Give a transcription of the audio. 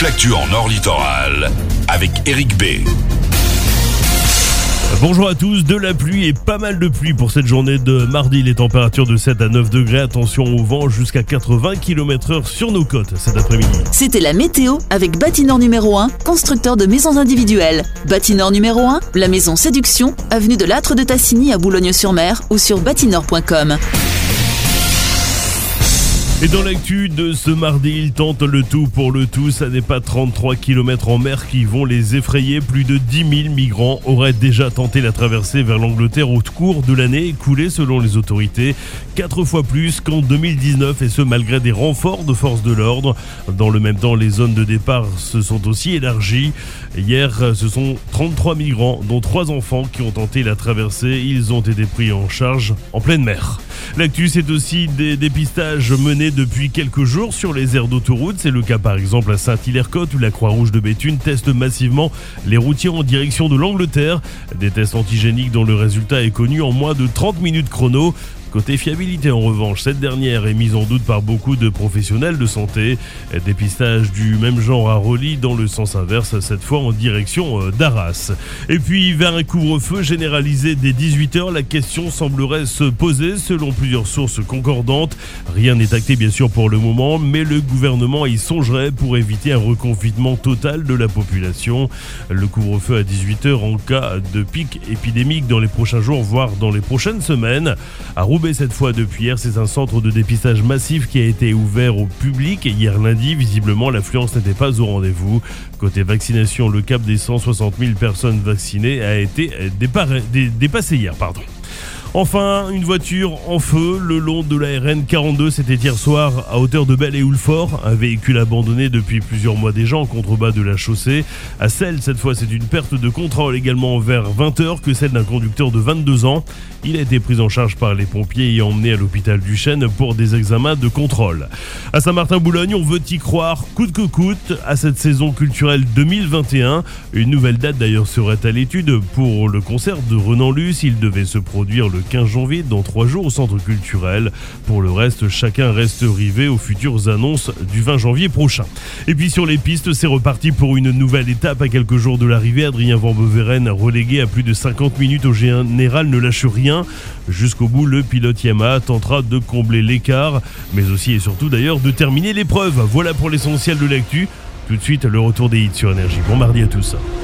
toute l'actu en Nord Littoral avec Eric B. Bonjour à tous, de la pluie et pas mal de pluie pour cette journée de mardi. Les températures de 7 à 9 degrés, attention au vent jusqu'à 80 km/h sur nos côtes cet après-midi. C'était la météo avec Bâtineur numéro 1, constructeur de maisons individuelles. Bâtineur numéro 1, la maison Séduction, avenue de l'Âtre de Tassigny à Boulogne-sur-Mer ou sur bâtineur.com. Et dans l'actu de ce mardi, ils tentent le tout pour le tout. Ça n'est pas 33 km en mer qui vont les effrayer. Plus de 10 000 migrants auraient déjà tenté la traversée vers l'Angleterre au cours de l'année écoulée selon les autorités. 4 fois plus qu'en 2019 et ce malgré des renforts de forces de l'ordre. Dans le même temps, les zones de départ se sont aussi élargies. Hier, ce sont 33 migrants, dont 3 enfants, qui ont tenté la traversée. Ils ont été pris en charge en pleine mer. L'actu, c'est aussi des dépistages menés depuis quelques jours sur les aires d'autoroute. C'est le cas par exemple à Saint-Hilaire-Côte où la Croix-Rouge de Béthune teste massivement les routiers en direction de l'Angleterre. Des tests antigéniques dont le résultat est connu en moins de 30 minutes chrono. Côté fiabilité en revanche, cette dernière est mise en doute par beaucoup de professionnels de santé. Dépistage du même genre à Roli dans le sens inverse, cette fois en direction d'Arras. Et puis vers un couvre-feu généralisé dès 18h, la question semblerait se poser selon plusieurs sources concordantes. Rien n'est acté bien sûr pour le moment, mais le gouvernement y songerait pour éviter un reconfinement total de la population. Le couvre-feu à 18h en cas de pic épidémique dans les prochains jours, voire dans les prochaines semaines. À Roubaix, cette fois depuis hier, c'est un centre de dépistage massif qui a été ouvert au public. Et hier lundi, visiblement, l'affluence n'était pas au rendez-vous. Côté vaccination, le cap des 160 000 personnes vaccinées a été dépassé hier. Enfin, une voiture en feu le long de la RN 42, c'était hier soir à hauteur de Belle et Houlfort. Un véhicule abandonné depuis plusieurs mois déjà en contrebas de la chaussée. À Celles, cette fois, c'est une perte de contrôle également vers 20h que celle d'un conducteur de 22 ans. Il a été pris en charge par les pompiers et emmené à l'hôpital du Chêne pour des examens de contrôle. À Saint-Martin-Boulogne, on veut y croire coûte que coûte à cette saison culturelle 2021. Une nouvelle date d'ailleurs serait à l'étude pour le concert de Renan Luce. Il devait se produire le 15 janvier dans 3 jours au centre culturel. Pour le reste, chacun reste rivé aux futures annonces du 20 janvier prochain. Et puis sur les pistes, c'est reparti pour une nouvelle étape à quelques jours de l'arrivée. Adrien Van Beveren, relégué à plus de 50 minutes au général, ne lâche rien. Jusqu'au bout, le pilote Yamaha tentera de combler l'écart, mais aussi et surtout d'ailleurs de terminer l'épreuve. Voilà pour l'essentiel de l'actu. Tout de suite, le retour des hits sur Énergie. Bon mardi à tous.